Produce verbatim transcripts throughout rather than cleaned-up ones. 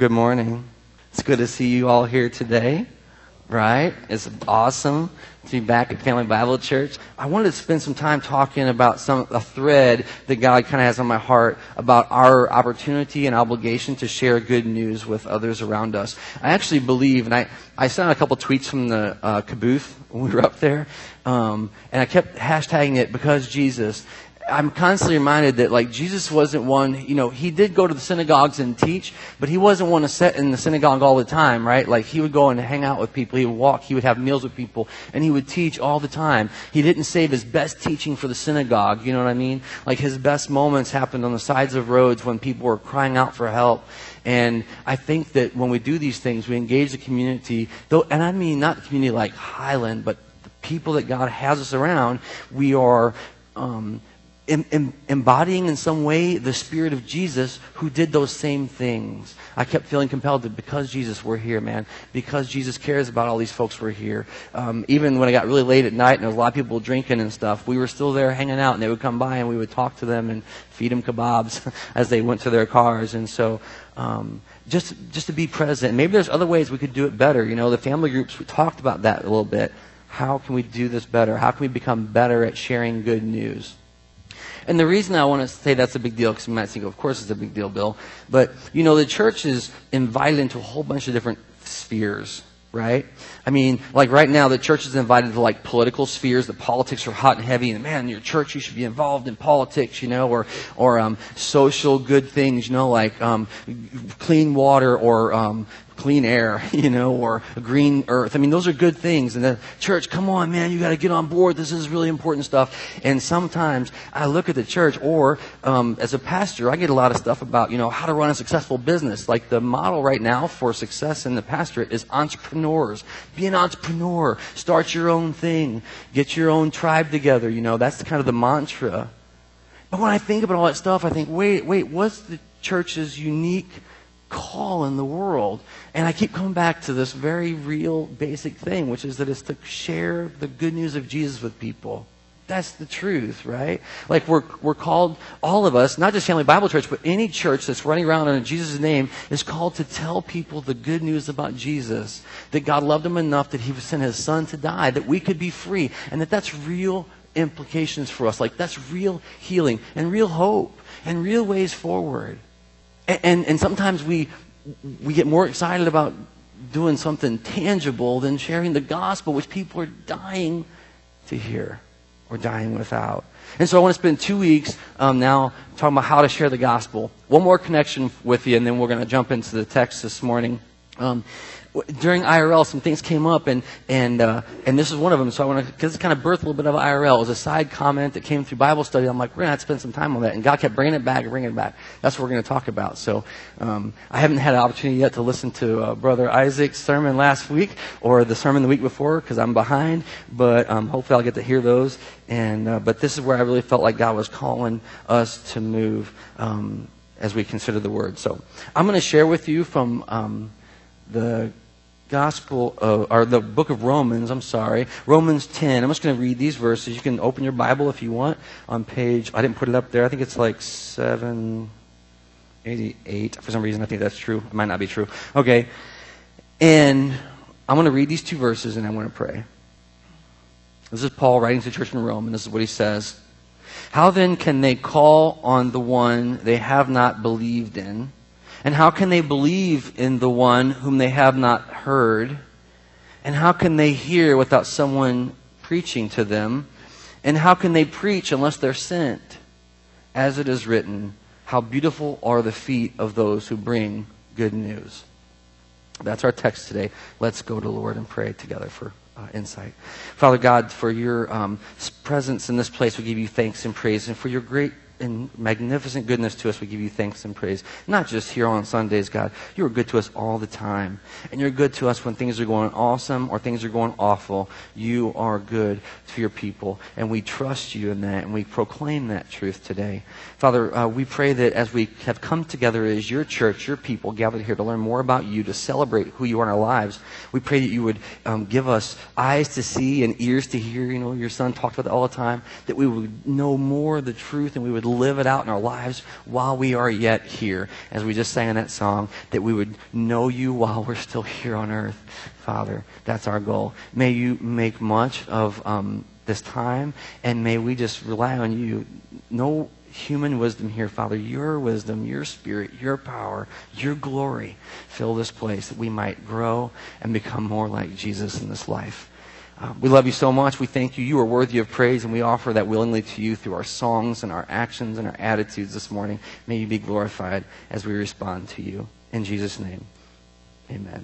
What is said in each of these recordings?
Good morning. It's good to see you all here today, right? It's awesome to be back at Family Bible Church. I wanted to spend some time talking about some a thread that God kind of has on my heart about our opportunity and obligation to share good news with others around us. I actually believe, and I, I sent out a couple tweets from the uh, caboose when we were up there, um, and I kept hashtagging it because Jesus. I'm constantly reminded that, like, Jesus wasn't one, you know, he did go to the synagogues and teach, but he wasn't one to sit in the synagogue all the time, right? Like, he would go and hang out with people, he would walk, he would have meals with people, and he would teach all the time. He didn't save his best teaching for the synagogue, you know what I mean? Like, his best moments happened on the sides of roads when people were crying out for help. And I think that when we do these things, we engage the community, though, and I mean not the community like Highland, but the people that God has us around. We are, um, Em, em, embodying in some way the Spirit of Jesus who did those same things. I kept feeling compelled to, because Jesus, we're here, man. Because Jesus cares about all these folks, we're here. Um, even when it got really late at night and there was a lot of people drinking and stuff, we were still there hanging out, and they would come by and we would talk to them and feed them kebabs as they went to their cars. And so um, just just to be present. Maybe there's other ways we could do it better. You know, the family groups, we talked about that a little bit. How can we do this better? How can we become better at sharing good news? And the reason I want to say that's a big deal, because you might think, of course it's a big deal, Bill. But, you know, the church is invited into a whole bunch of different spheres, right? I mean, like right now, the church is invited to like political spheres. The politics are hot and heavy. And man, your church, you should be involved in politics, you know, or or um, social good things, you know, like um, clean water or um, clean air, you know, or a green earth. I mean, those are good things. And the church, come on, man, you got to get on board. This is really important stuff. And sometimes I look at the church, or um, as a pastor, I get a lot of stuff about, you know, how to run a successful business. Like the model right now for success in the pastorate is entrepreneurs. Be an entrepreneur. Start your own thing. Get your own tribe together. You know, that's kind of the mantra. But when I think about all that stuff, I think, wait, wait, what's the church's unique call in the world? And I keep coming back to this very real basic thing, which is that it's to share the good news of Jesus with people. That's the truth, right? Like we're we're called, all of us, not just Family Bible Church, but any church that's running around in Jesus' name is called to tell people the good news about Jesus. That God loved them enough that He sent His Son to die, that we could be free, and that that's real implications for us. Like that's real healing and real hope and real ways forward. And, and and sometimes we we get more excited about doing something tangible than sharing the gospel, which people are dying to hear or dying without. And so I want to spend two weeks um, now talking about how to share the gospel. One more connection with you, and then we're going to jump into the text this morning. Um, During I R L, some things came up, and and uh, and this is one of them. So I want to, because it's kind of birthed a little bit of I R L. It was a side comment that came through Bible study. I'm like, we're going to have to spend some time on that. And God kept bringing it back and bringing it back. That's what we're going to talk about. So um, I haven't had an opportunity yet to listen to uh, Brother Isaac's sermon last week or the sermon the week before because I'm behind. But um, hopefully I'll get to hear those. And uh, but this is where I really felt like God was calling us to move um, as we consider the Word. So I'm going to share with you from um, the Gospel, of, or the book of Romans, I'm sorry, Romans ten. I'm just going to read these verses. You can open your Bible if you want on page, I didn't put it up there, I think it's like seven eighty-eight. For some reason, I think that's true. It might not be true. Okay. And I'm going to read these two verses and I'm going to pray. This is Paul writing to the church in Rome, and this is what he says. How then can they call on the one they have not believed in? And how can they believe in the one whom they have not heard? And how can they hear without someone preaching to them? And how can they preach unless they're sent? As it is written, how beautiful are the feet of those who bring good news. That's our text today. Let's go to the Lord and pray together for uh, insight. Father God, for your um, presence in this place, we give you thanks and praise. And for your great and magnificent goodness to us, we give you thanks and praise. Not just here on Sundays, God. You are good to us all the time. And you're good to us when things are going awesome or things are going awful. You are good to your people. And we trust you in that, and we proclaim that truth today. Father, uh, we pray that as we have come together as your church, your people, gathered here to learn more about you, to celebrate who you are in our lives, we pray that you would um, give us eyes to see and ears to hear. You know, your son talked about that all the time, that we would know more of the truth and we would live it out in our lives while we are yet here. As we just sang in that song, that we would know you while we're still here on earth. Father, that's our goal. May you make much of um, this time, and may we just rely on you. No human wisdom here, Father. Your wisdom, your spirit, your power, your glory fill this place that we might grow and become more like Jesus in this life. Uh, we love you so much. We thank you. You are worthy of praise, and we offer that willingly to you through our songs and our actions and our attitudes this morning. May you be glorified as we respond to you. In Jesus' name, amen.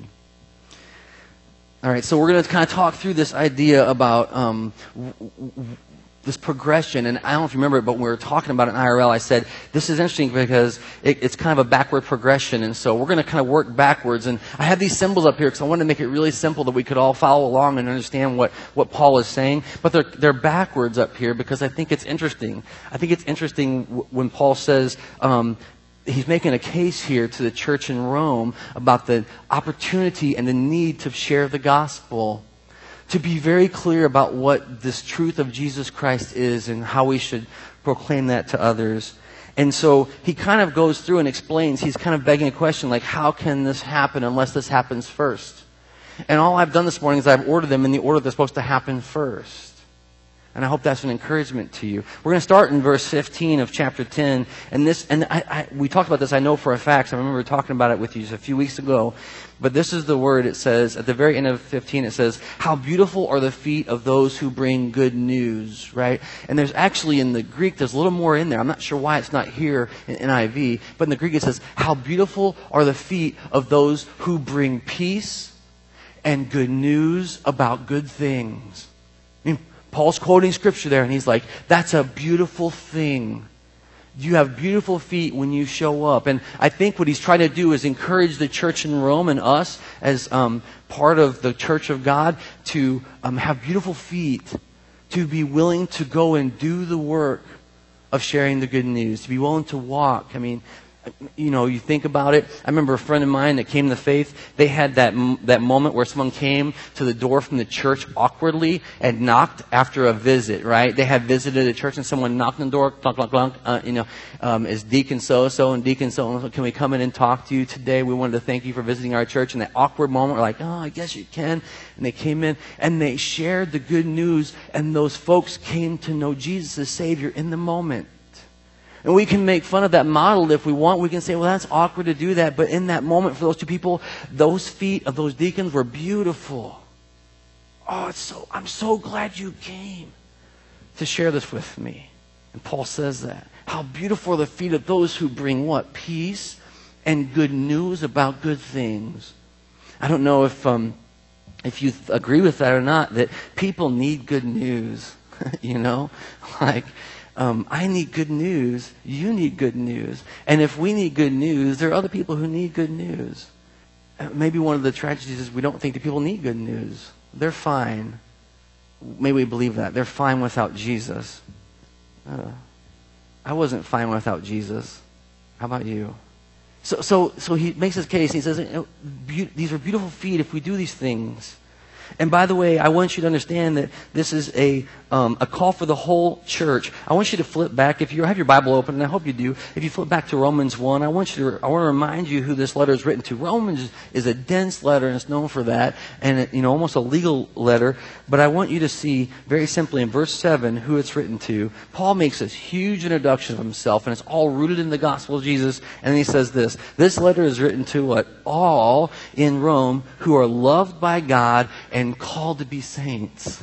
All right, so we're going to kind of talk through this idea about um, w- w- this progression. And I don't know if you remember it, but when we were talking about it in I R L, I said, this is interesting because it, it's kind of a backward progression. And so we're going to kind of work backwards. And I have these symbols up here because I wanted to make it really simple that we could all follow along and understand what, what Paul is saying. But they're, they're backwards up here because I think it's interesting. I think it's interesting w- when Paul says, um, he's making a case here to the church in Rome about the opportunity and the need to share the gospel, to be very clear about what this truth of Jesus Christ is and how we should proclaim that to others. And so he kind of goes through and explains, he's kind of begging a question like, how can this happen unless this happens first? And all I've done this morning is I've ordered them in the order they're supposed to happen first. And I hope that's an encouragement to you. We're going to start in verse fifteen of chapter ten. And this, and I, I, we talked about this, I know for a fact. I remember talking about it with you just a few weeks ago. But this is the word. It says, at the very end of fifteen, it says, how beautiful are the feet of those who bring good news, right? And there's actually in the Greek, there's a little more in there. I'm not sure why it's not here in N I V. But in the Greek it says, how beautiful are the feet of those who bring peace and good news about good things. I mean, Paul's quoting scripture there, and he's like, that's a beautiful thing. You have beautiful feet when you show up. And I think what he's trying to do is encourage the church in Rome and us as um, part of the church of God to um, have beautiful feet, to be willing to go and do the work of sharing the good news, to be willing to walk. I mean, you know, you think about it. I remember a friend of mine that came to faith. They had that that moment where someone came to the door from the church awkwardly and knocked after a visit, right? They had visited a church and someone knocked on the door, clunk, clunk, clunk, uh, you know, um, is Deacon so-and-so and Deacon so-and-so, can we come in and talk to you today? We wanted to thank you for visiting our church. And that awkward moment, we're like, oh, I guess you can. And they came in and they shared the good news, and those folks came to know Jesus as Savior in the moment. And we can make fun of that model if we want. We can say, well, that's awkward to do that. But in that moment, for those two people, those feet of those deacons were beautiful. Oh, it's so, I'm so glad you came to share this with me. And Paul says that. How beautiful are the feet of those who bring what? Peace and good news about good things. I don't know if, um, if you th- agree with that or not, that people need good news. You know? Like... Um, I need good news. You need good news. And if we need good news, there are other people who need good news. Uh, maybe one of the tragedies is we don't think that people need good news. They're fine. Maybe we believe that. They're fine without Jesus. Uh, I wasn't fine without Jesus. How about you? So, so, so he makes his case. He says, be- these are beautiful feet if we do these things. And by the way, I want you to understand that this is a um, a call for the whole church. I want you to flip back. If you have your Bible open, and I hope you do, if you flip back to Romans one, I want you to I want to remind you who this letter is written to. Romans is a dense letter, and it's known for that, and it, you know, almost a legal letter. But I want you to see very simply in verse seven who it's written to. Paul makes this huge introduction of himself, and it's all rooted in the gospel of Jesus. And then he says this: this letter is written to what? All in Rome who are loved by God and called to be saints.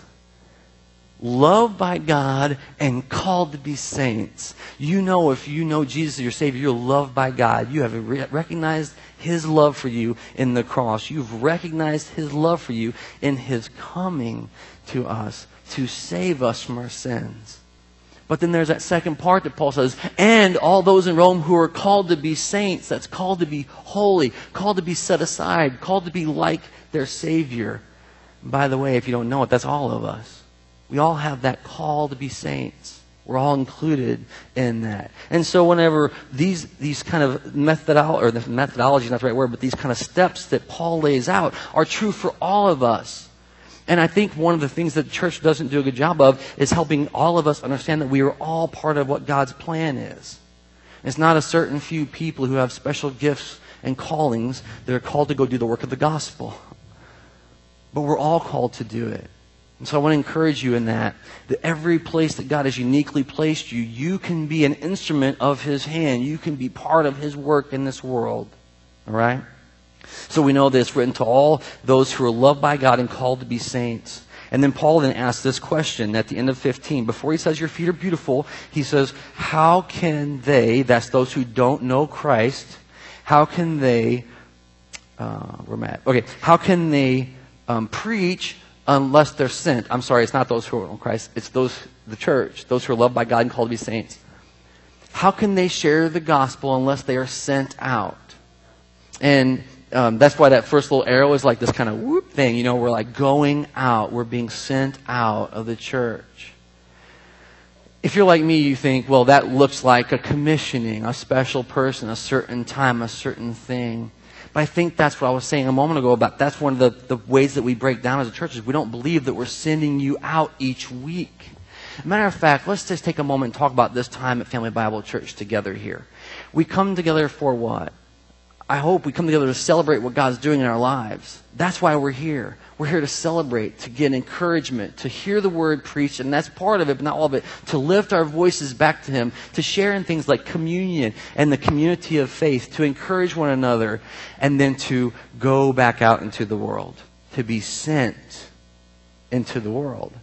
Loved by God and called to be saints. You know, if you know Jesus as your Savior, you're loved by God. You have re- recognized His love for you in the cross. You've recognized His love for you in His coming to us to save us from our sins. But then there's that second part that Paul says, and all those in Rome who are called to be saints, that's called to be holy, called to be set aside, called to be like their Savior. And by the way, if you don't know it, that's all of us. We all have that call to be saints. We're all included in that. And so whenever these these kind of methodol or the methodology is not the right word, but these kind of steps that Paul lays out are true for all of us. And I think one of the things that the church doesn't do a good job of is helping all of us understand that we are all part of what God's plan is. It's not a certain few people who have special gifts and callings that are called to go do the work of the gospel. But we're all called to do it. And so I want to encourage you in that, that every place that God has uniquely placed you, you can be an instrument of His hand. You can be part of His work in this world. All right? So we know this, written to all those who are loved by God and called to be saints. And then Paul then asks this question at the end of fifteen. Before he says your feet are beautiful, he says, how can they, that's those who don't know Christ, how can they, uh, where am I at? Okay, how can they um, preach unless they're sent? I'm sorry, it's not those who are in Christ, it's those, the church, those who are loved by God and called to be saints. How can they share the gospel unless they are sent out? And Um, that's why that first little arrow is like this kind of whoop thing. You know, we're like going out. We're being sent out of the church. If you're like me, you think, well, that looks like a commissioning, a special person, a certain time, a certain thing. But I think that's what I was saying a moment ago about that's one of the, the ways that we break down as a church is we don't believe that we're sending you out each week. Matter of fact, let's just take a moment and talk about this time at Family Bible Church together here. We come together for what? I hope we come together to celebrate what God's doing in our lives. That's why we're here. We're here to celebrate, to get encouragement, to hear the word preached, and that's part of it, but not all of it, to lift our voices back to Him, to share in things like communion and the community of faith, to encourage one another, and then to go back out into the world, to be sent into the world.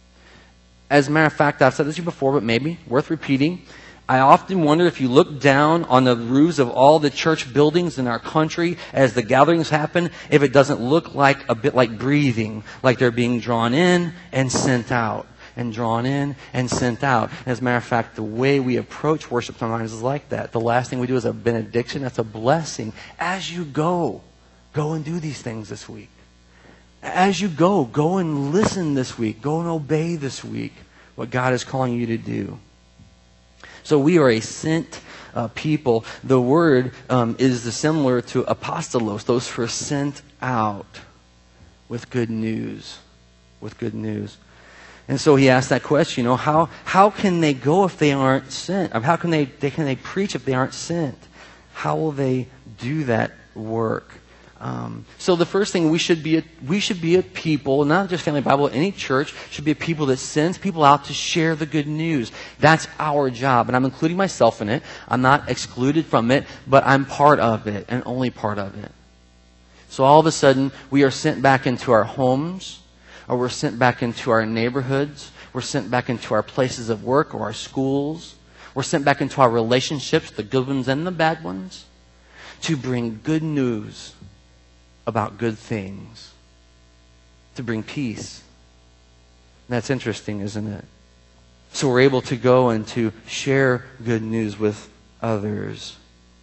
As a matter of fact, I've said this to you before, but maybe worth repeating. I often wonder if you look down on the roofs of all the church buildings in our country as the gatherings happen, if it doesn't look like a bit like breathing, like they're being drawn in and sent out, and drawn in and sent out. As a matter of fact, the way we approach worship sometimes is like that. The last thing we do is a benediction. That's a blessing. As you go, go and do these things this week. As you go, go and listen this week. Go and obey this week what God is calling you to do. So we are a sent uh, people. The word um, is similar to apostolos, those who are sent out with good news. With good news. And so he asked that question, you know, how how can they go if they aren't sent? How can they, they can they preach if they aren't sent? How will they do that work? Um, so the first thing we should be a, we should be a people, not just Family Bible, any church should be a people that sends people out to share the good news. That's our job, and I'm including myself in it. I'm not excluded from it, but I'm part of it and only part of it. So all of a sudden, we are sent back into our homes, or we're sent back into our neighborhoods. We're sent back into our places of work or our schools. We're sent back into our relationships, the good ones and the bad ones, to bring good news about good things, to bring peace. And that's interesting, isn't it? So we're able to go and to share good news with others.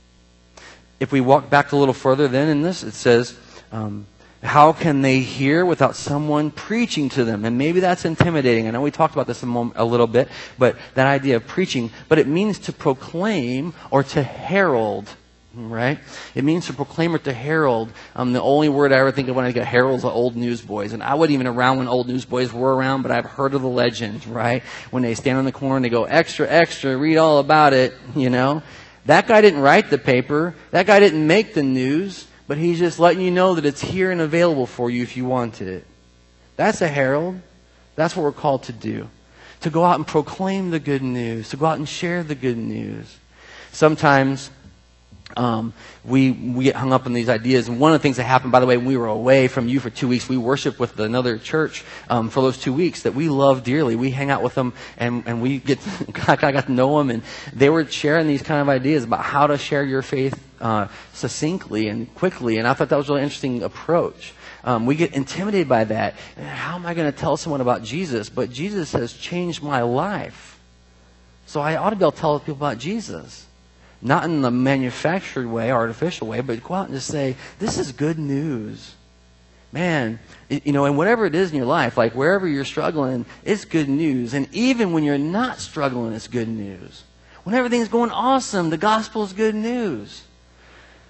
If we walk back a little further then in this, it says, um, how can they hear without someone preaching to them? And maybe that's intimidating. I know we talked about this a, moment, a little bit, but that idea of preaching, but it means to proclaim or to herald. Right? It means to proclaim or to herald. Um, the only word I ever think of when I get heralds are old newsboys. And I wasn't even around when old newsboys were around, but I've heard of the legend, right? When they stand on the corner and they go, extra, extra, read all about it, you know? That guy didn't write the paper. That guy didn't make the news, but he's just letting you know that it's here and available for you if you wanted it. That's a herald. That's what we're called to do. To go out and proclaim the good news. To go out and share the good news. Sometimes Um, we we get hung up on these ideas. And one of the things that happened, by the way, when we were away from you for two weeks, we worshiped with another church um, for those two weeks that we love dearly. We hang out with them, and, and we get I got to know them, and they were sharing these kind of ideas about how to share your faith uh, succinctly and quickly. And I thought that was a really interesting approach. Um, we get intimidated by that. How am I going to tell someone about Jesus? But Jesus has changed my life, so I ought to be able to tell people about Jesus. Not in the manufactured way, artificial way, but go out and just say, this is good news. Man, you know, and whatever it is in your life, like wherever you're struggling, it's good news. And even when you're not struggling, it's good news. When everything's going awesome, the gospel is good news.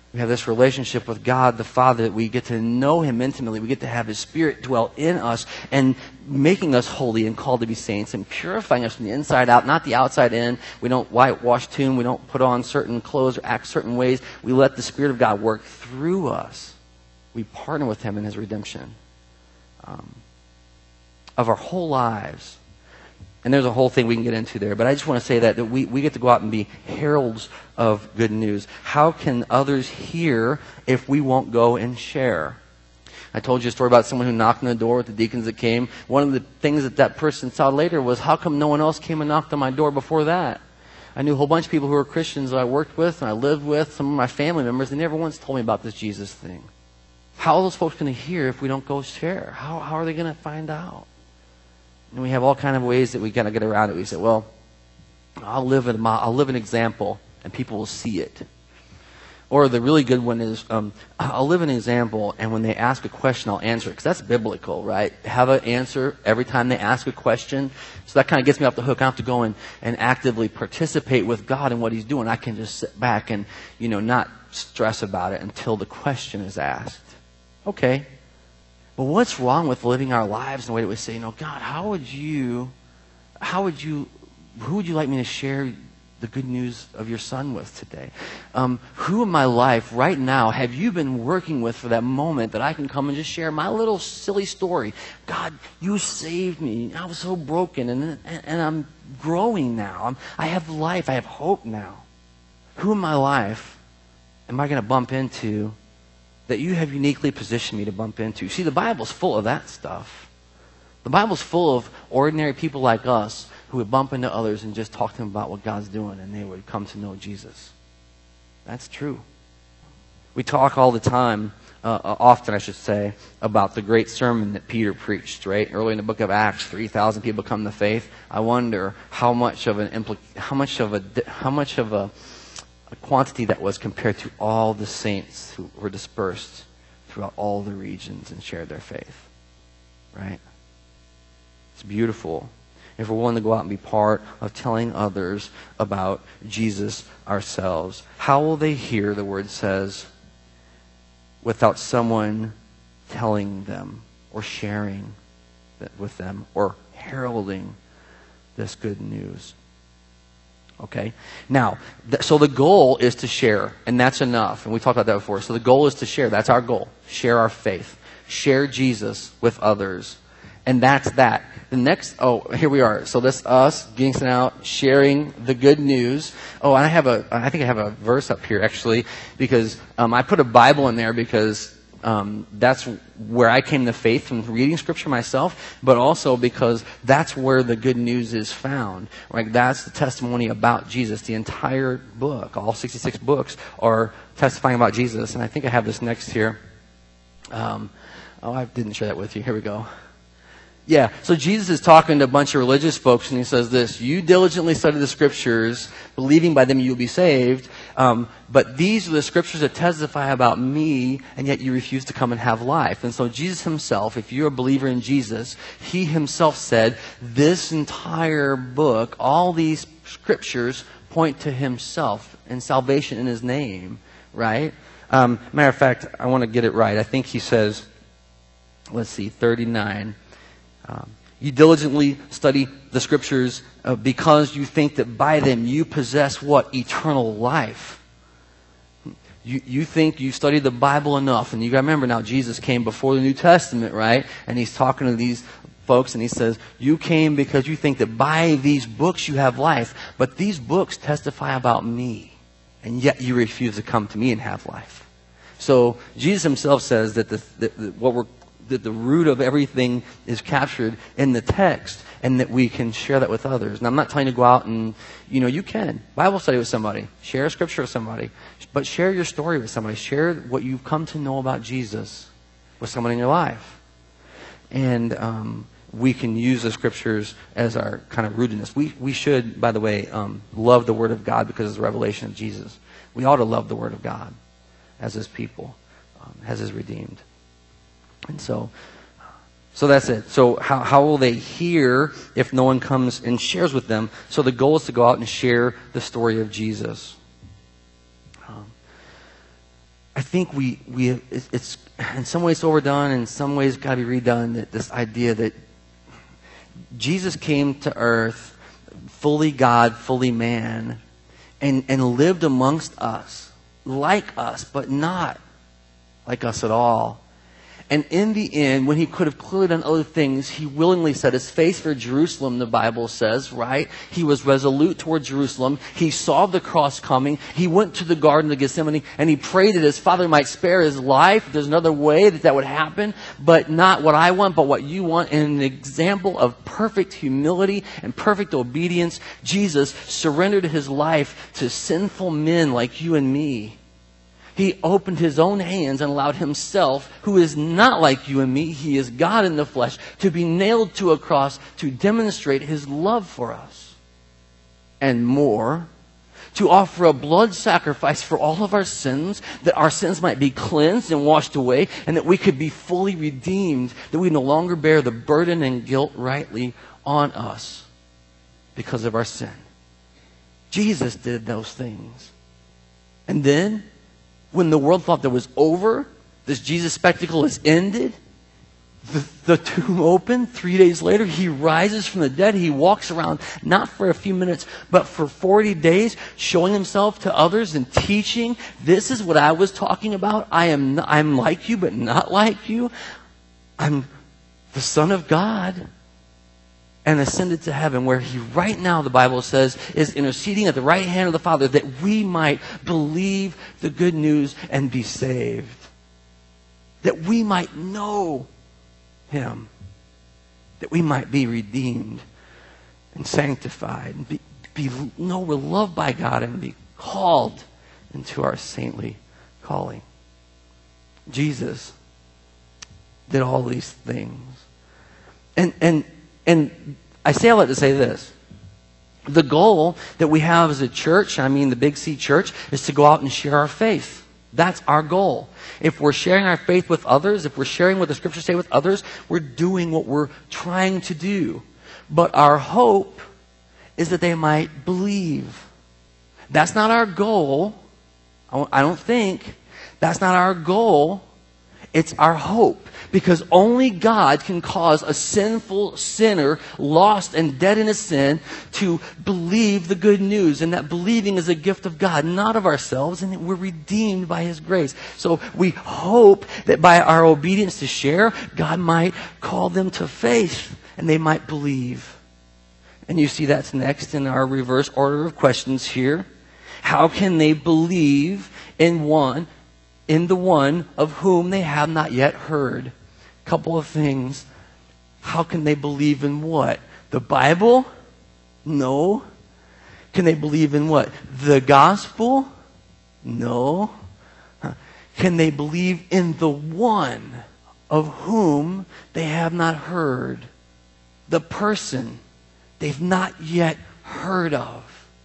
We have this relationship with God the Father that we get to know Him intimately. We get to have His Spirit dwell in us and making us holy and called to be saints and purifying us from the inside out, not the outside in. We don't whitewash tomb. We don't put on certain clothes or act certain ways. We let the Spirit of God work through us. We partner with Him in His redemption um, of our whole lives. And there's a whole thing we can get into there. But I just want to say that, that we, we get to go out and be heralds of good news. How can others hear if we won't go and share? I told you a story about someone who knocked on the door with the deacons that came. One of the things that that person saw later was, how come no one else came and knocked on my door before that? I knew a whole bunch of people who were Christians that I worked with and I lived with, some of my family members. They never once told me about this Jesus thing. How are those folks going to hear if we don't go share? How, how are they going to find out? And we have all kind of ways that we kind of get around it. We say, well, I'll live an, I'll live an example, and people will see it. Or the really good one is, um, I'll live an example, and when they ask a question, I'll answer it. Because that's biblical, right? Have an answer every time they ask a question. So that kind of gets me off the hook. I don't have to go and, and actively participate with God in what He's doing. I can just sit back and, you know, not stress about it until the question is asked. Okay. But what's wrong with living our lives in a way that we say, you know, God, how would you, how would you, who would you like me to share the good news of your Son with today? Um, who in my life right now have you been working with for that moment that I can come and just share my little silly story? God, you saved me. I was so broken, and and, and I'm growing now. I'm, I have life. I have hope now. Who in my life am I going to bump into that you have uniquely positioned me to bump into? See, the Bible's full of that stuff. The Bible's full of ordinary people like us who would bump into others and just talk to them about what God's doing, and they would come to know Jesus. That's true. We talk all the time, uh, often I should say, about the great sermon that Peter preached, right? Early in the book of Acts, three thousand people come to faith. I wonder how much of an impl- how much of a how much of a a quantity that was compared to all the saints who were dispersed throughout all the regions and shared their faith. Right? It's beautiful. If we're willing to go out and be part of telling others about Jesus ourselves, how will they hear, the Word says, without someone telling them or sharing with them or heralding this good news? Okay? Now, th- so the goal is to share, and that's enough. And we talked about that before. So the goal is to share. That's our goal. Share our faith. Share Jesus with others. And that's that. The next, oh, here we are. So this us, getting sent out, sharing the good news. Oh, I have a, I think I have a verse up here, actually, because um, I put a Bible in there because Um, that's where I came to faith from reading Scripture myself, but also because that's where the good news is found. Right? That's the testimony about Jesus. The entire book, all sixty-six books, are testifying about Jesus. And I think I have this next here. Um, oh, I didn't share that with you. Here we go. Yeah, so Jesus is talking to a bunch of religious folks, and he says this: you diligently study the Scriptures, believing by them you'll be saved, um, but these are the Scriptures that testify about me, and yet you refuse to come and have life. And so Jesus himself, if you're a believer in Jesus, he himself said, this entire book, all these Scriptures point to himself and salvation in his name, right? Um, matter of fact, I want to get it right. I think he says, let's see, thirty-nine. Um, you diligently study the Scriptures uh, because you think that by them you possess what? Eternal life. You, you think you studied the Bible enough. And you got to remember now, Jesus came before the New Testament, right? And he's talking to these folks and he says, you came because you think that by these books you have life. But these books testify about me. And yet you refuse to come to me and have life. So Jesus himself says that the, the, the, what we're that the root of everything is captured in the text, and that we can share that with others. And I'm not telling you to go out and, you know, you can. Bible study with somebody. Share a scripture with somebody. But share your story with somebody. Share what you've come to know about Jesus with someone in your life. And um, we can use the scriptures as our kind of rootedness. We, we should, by the way, um, love the Word of God because it's the revelation of Jesus. We ought to love the Word of God as His people, um, as His redeemed. And so, so that's it. So how, how will they hear if no one comes and shares with them? So the goal is to go out and share the story of Jesus. Um, I think we, we it's in some ways overdone, in some ways got to be redone, that this idea that Jesus came to earth fully God, fully man, and, and lived amongst us, like us, but not like us at all. And in the end, when he could have clearly done other things, he willingly set his face for Jerusalem, the Bible says, right? He was resolute toward Jerusalem. He saw the cross coming. He went to the Garden of Gethsemane and he prayed that his Father might spare his life. There's another way that that would happen, but not what I want, but what you want. And an example of perfect humility and perfect obedience, Jesus surrendered his life to sinful men like you and me. He opened his own hands and allowed himself, who is not like you and me, he is God in the flesh, to be nailed to a cross to demonstrate his love for us. And more, to offer a blood sacrifice for all of our sins, that our sins might be cleansed and washed away, and that we could be fully redeemed, that we no longer bear the burden and guilt rightly on us because of our sin. Jesus did those things. And then, when the world thought that was over, this Jesus spectacle is ended, the, the tomb opened. Three days later, he rises from the dead. He walks around, not for a few minutes, but for forty days, showing himself to others and teaching. This is what I was talking about. I am not, I'm like you, but not like you. I'm the Son of God. And ascended to heaven, where he right now, the Bible says, is interceding at the right hand of the Father, that we might believe the good news and be saved. That we might know him. That we might be redeemed and sanctified. And be, be, know we're loved by God and be called into our saintly calling. Jesus did all these things. And, and, And I say all that to say this. The goal that we have as a church, I mean the Big C Church, is to go out and share our faith. That's our goal. If we're sharing our faith with others, if we're sharing what the Scriptures say with others, we're doing what we're trying to do. But our hope is that they might believe. That's not our goal. I don't think. That's not our goal. It's our hope. Because only God can cause a sinful sinner, lost and dead in his sin, to believe the good news. And that believing is a gift of God, not of ourselves. And that we're redeemed by his grace. So we hope that by our obedience to share, God might call them to faith. And they might believe. And you see that's next in our reverse order of questions here. How can they believe in one, in the one of whom they have not yet heard? Couple of things. How can they believe in what? The Bible? No. Can they believe in what? The gospel? No. Can they believe in the one of whom they have not heard? The person they've not yet heard of.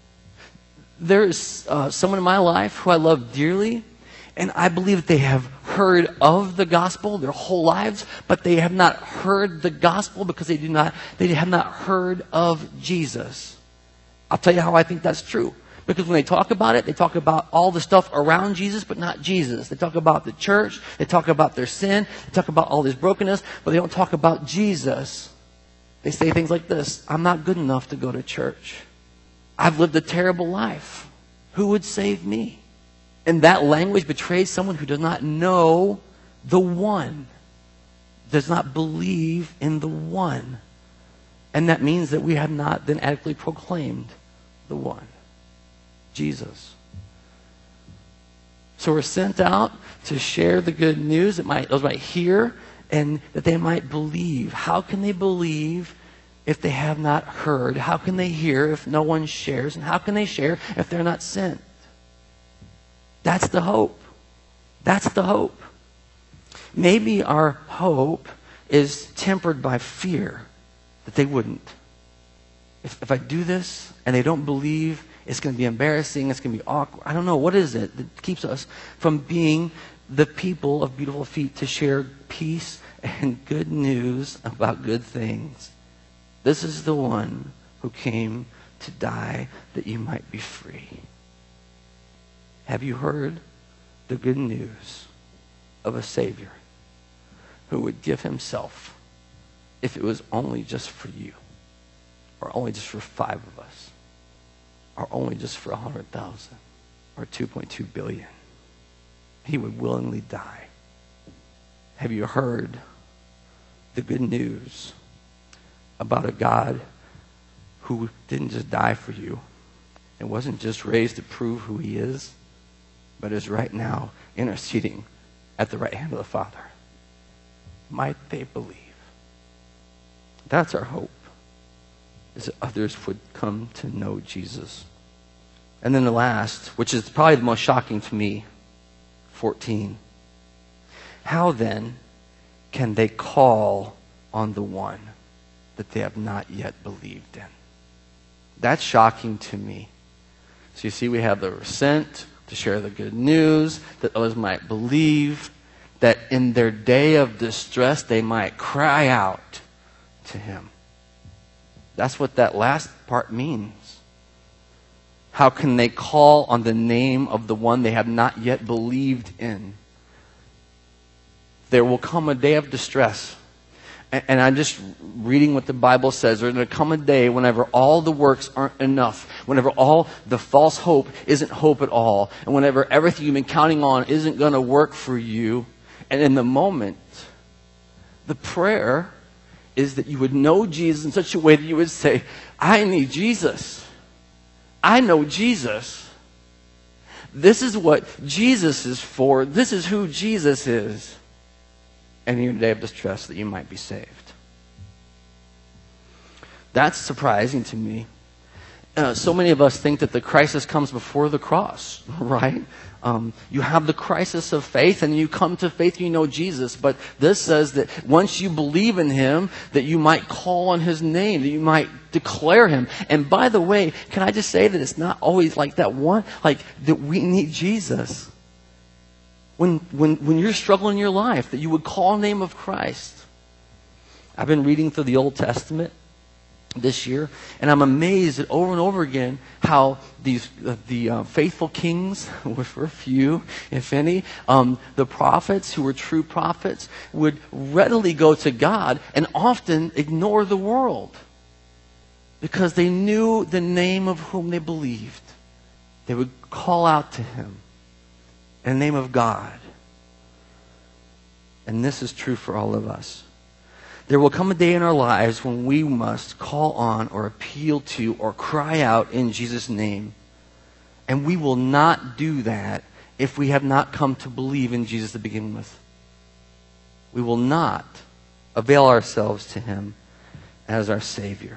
There's uh, someone in my life who I love dearly, and I believe that they have heard of the gospel their whole lives, but they have not heard the gospel because they do not, they have not heard of Jesus. I'll tell you how I think that's true. Because when they talk about it, they talk about all the stuff around Jesus, but not Jesus. They talk about the church, they talk about their sin, they talk about all this brokenness, but they don't talk about Jesus. They say things like this: I'm not good enough to go to church. I've lived a terrible life. Who would save me? And that language betrays someone who does not know the one, does not believe in the one. And that means that we have not then adequately proclaimed the one, Jesus. So we're sent out to share the good news that might, those might hear and that they might believe. How can they believe if they have not heard? How can they hear if no one shares? And how can they share if they're not sent? That's the hope. That's the hope. Maybe our hope is tempered by fear that they wouldn't. If, if I do this and they don't believe, it's going to be embarrassing, it's going to be awkward. I don't know. What is it that keeps us from being the people of beautiful feet to share peace and good news about good things? This is the one who came to die that you might be free. Have you heard the good news of a Savior who would give himself if it was only just for you, or only just for five of us, or only just for one hundred thousand, or two point two billion. He would willingly die. Have you heard the good news about a God who didn't just die for you and wasn't just raised to prove who he is, but is right now interceding at the right hand of the Father? Might they believe? That's our hope, is that others would come to know Jesus. And then the last, which is probably the most shocking to me, fourteen. How then can they call on the one that they have not yet believed in? That's shocking to me. So you see, we have the sent to share the good news, that others might believe, that in their day of distress they might cry out to him. That's what that last part means. How can they call on the name of the one they have not yet believed in? There will come a day of distress. And, and I'm just reading what the Bible says. There's going to come a day whenever all the works aren't enough. Whenever all the false hope isn't hope at all. And whenever everything you've been counting on isn't going to work for you. And in the moment, the prayer is that you would know Jesus in such a way that you would say, I need Jesus. I know Jesus. This is what Jesus is for. This is who Jesus is. And in your day of distress, that you might be saved. That's surprising to me. Uh, so many of us think that the crisis comes before the cross, right? Um, you have the crisis of faith, and you come to faith, you know Jesus. But this says that once you believe in him, that you might call on his name, that you might declare him. And by the way, can I just say that it's not always like that one, like that we need Jesus. When, when, when you're struggling in your life, that you would call the name of Christ. I've been reading through the Old Testament this year, and I'm amazed at over and over again how these uh, the uh, faithful kings, which were few, if any, um, the prophets who were true prophets, would readily go to God and often ignore the world because they knew the name of whom they believed. They would call out to him in the name of God. And this is true for all of us. There will come a day in our lives when we must call on or appeal to or cry out in Jesus' name. And we will not do that if we have not come to believe in Jesus to begin with. We will not avail ourselves to him as our Savior.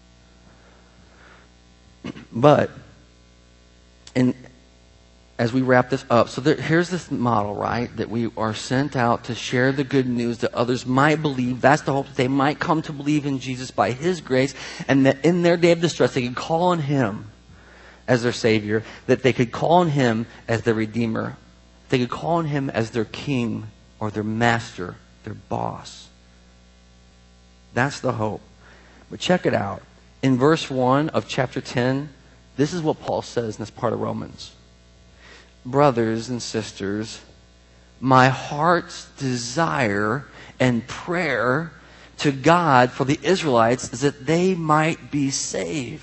But, in as we wrap this up, so there, here's this model, right? That we are sent out to share the good news that others might believe. That's the hope, that they might come to believe in Jesus by his grace, and that in their day of distress they could call on him as their Savior, that they could call on him as their Redeemer. They could call on him as their King or their Master, their boss. That's the hope. But check it out. In verse one of chapter ten, this is what Paul says in this part of Romans. Brothers and sisters, my heart's desire and prayer to God for the Israelites is that they might be saved.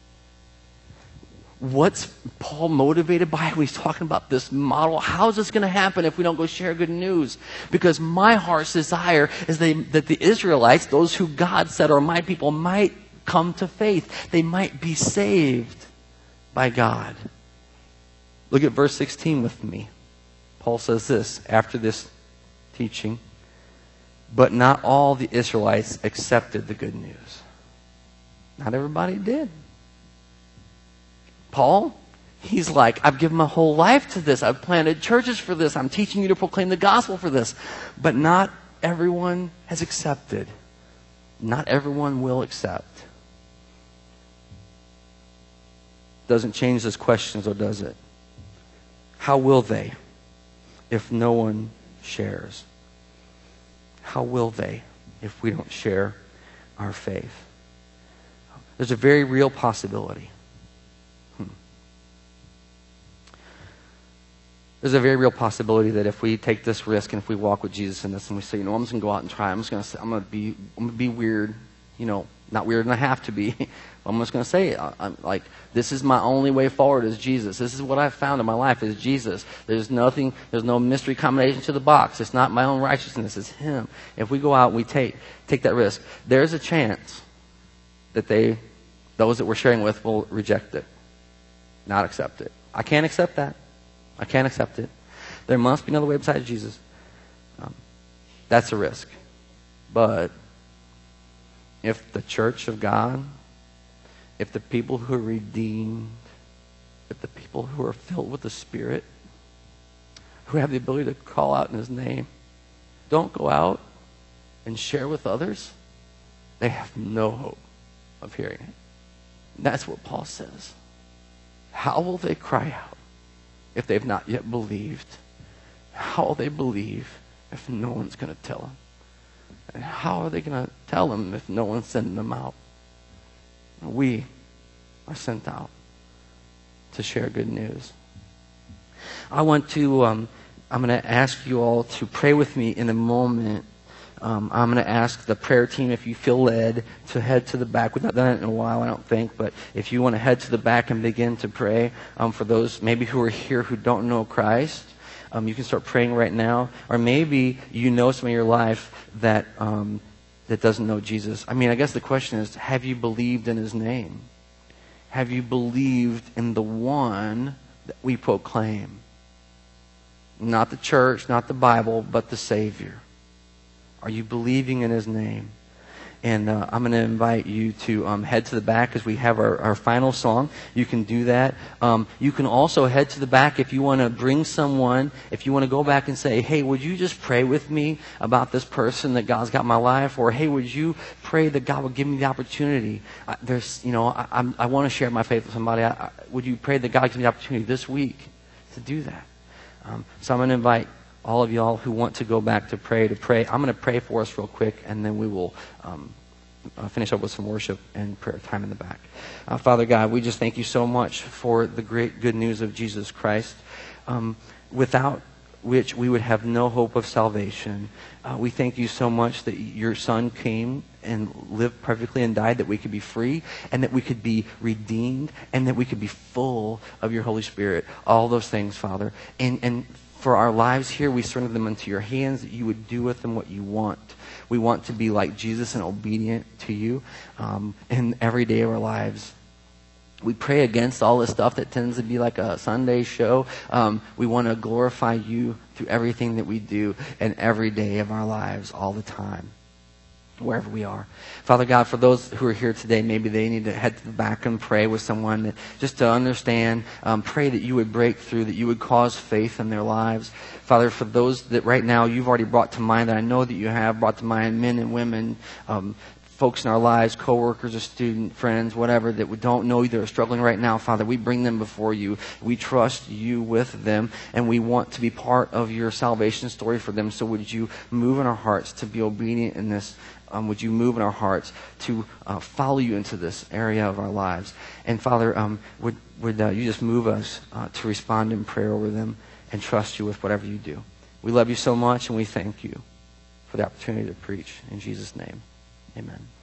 What's Paul motivated by when he's talking about this model? How is this going to happen if we don't go share good news? Because my heart's desire is they, that the Israelites, those who God said are my people, might come to faith. They might be saved by God. Look at verse sixteen with me. Paul says this after this teaching. But not all the Israelites accepted the good news. Not everybody did. Paul, he's like, I've given my whole life to this. I've planted churches for this. I'm teaching you to proclaim the gospel for this. But not everyone has accepted. Not everyone will accept. Doesn't change those questions, or does it? How will they if no one shares? How will they if we don't share our faith? There's a very real possibility. Hmm. There's a very real possibility that if we take this risk and if we walk with Jesus in this and we say, you know, I'm just going to go out and try. I'm just going to I'm going to be I'm going to be weird, you know, not weird and I have to be. I'm just going to say, I, I'm like, this is my only way forward is Jesus. This is what I've found in my life is Jesus. There's nothing, there's no mystery combination to the box. It's not my own righteousness. It's Him. If we go out and we take take that risk, there's a chance that they, those that we're sharing with will reject it, not accept it. I can't accept that. I can't accept it. There must be another way besides Jesus. Um, that's a risk. But if the church of God, if the people who are redeemed, if the people who are filled with the Spirit, who have the ability to call out in His name, don't go out and share with others, they have no hope of hearing it. That's what Paul says. How will they cry out if they've not yet believed? How will they believe if no one's going to tell them? And how are they going to tell them if no one's sending them out? We are sent out to share good news. I want to, um, I'm going to ask you all to pray with me in a moment. Um, I'm going to ask the prayer team, if you feel led, to head to the back. We've not done it in a while, I don't think, but if you want to head to the back and begin to pray um, for those maybe who are here who don't know Christ, um, you can start praying right now. Or maybe you know someone in your life that um, that doesn't know Jesus. I mean, I guess the question is, have you believed in His name? Have you believed in the one that we proclaim? Not the church, not the Bible, but the Savior. Are you believing in His name? And uh, I'm going to invite you to um, head to the back as we have our, our final song. You can do that. Um, you can also head to the back if you want to bring someone, if you want to go back and say, hey, would you just pray with me about this person that God's got in my life? Or, hey, would you pray that God would give me the opportunity? I, there's, you know, I, I'm, I want to share my faith with somebody. I, I, would you pray that God gives me the opportunity this week to do that? Um, so I'm going to invite all of y'all who want to go back to pray, to pray. I'm going to pray for us real quick, and then we will um, uh, finish up with some worship and prayer time in the back. Uh, Father God, we just thank you so much for the great good news of Jesus Christ, um, without which we would have no hope of salvation. Uh, we thank you so much that your Son came and lived perfectly and died that we could be free and that we could be redeemed and that we could be full of your Holy Spirit. All those things, Father. And and for our lives here, we surrender them into your hands, that you would do with them what you want. We want to be like Jesus and obedient to you um, in every day of our lives. We pray against all this stuff that tends to be like a Sunday show. Um, we want to glorify you through everything that we do and every day of our lives, all the time, wherever we are. Father God, for those who are here today, maybe they need to head to the back and pray with someone that, just to understand, um, pray that you would break through, that you would cause faith in their lives. Father, for those that right now you've already brought to mind, that I know that you have brought to mind, men and women, um, folks in our lives, coworkers or student friends, whatever, that we don't know that are struggling right now, Father, we bring them before you. We trust you with them, and we want to be part of your salvation story for them. So would you move in our hearts to be obedient in this? Um, would you move in our hearts to uh, follow you into this area of our lives? And Father, um, would, would uh, you just move us uh, to respond in prayer over them and trust you with whatever you do? We love you so much, and we thank you for the opportunity to preach. In Jesus' name, amen.